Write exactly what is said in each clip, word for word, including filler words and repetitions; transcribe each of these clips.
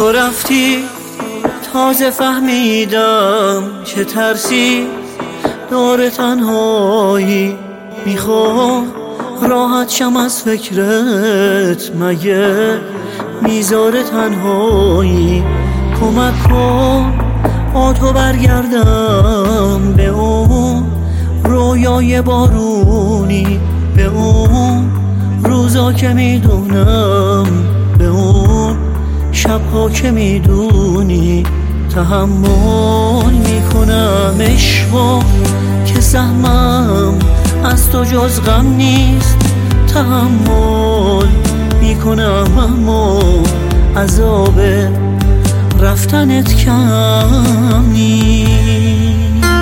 تو رفتی تازه فهمیدم چه ترسی دور تنهایی. میخوام راحت شم از فکرت، مگه میذاره تنهایی. کمک کن با تو برگردم به اون رویای بارونی، به اون روزا که میدونم، به اون شبها که میدونی. تحمل میکنم عشقا که سهمم از تو جز غم نیست. تحمل میکنم اما عذاب رفتنت کم نیست.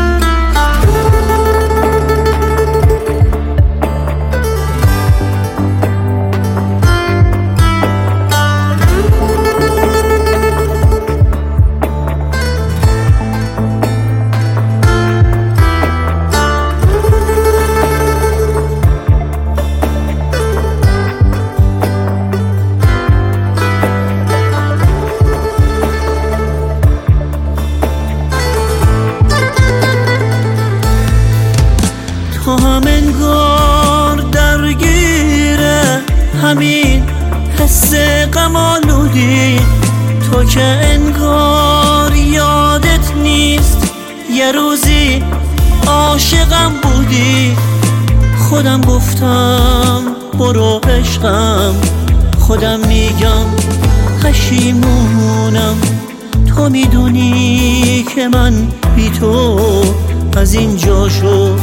تو هم انگار درگیره همین حس غم آلودی، تو که انگار یادت نیست یه روزی عاشقم بودی. خودم گفتم برو عشقم، خودم میگم پشیمونم. تو میدونی که من بی تو از این جا شو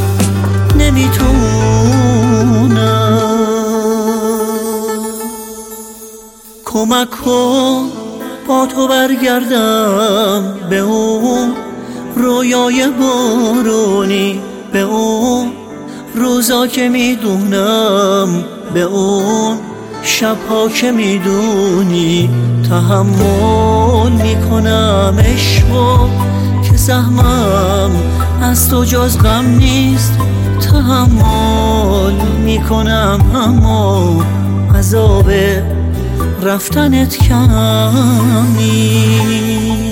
نمیتونم. کمک کن با تو برگردم به اون رویای بارونی، به اون روزا که میدونم، به اون شبها که میدونی. تحمل میکنم عشقا که سهمم از تو جز غم نیست. تحمل میکنم اما عذاب رفتنت کم نیست.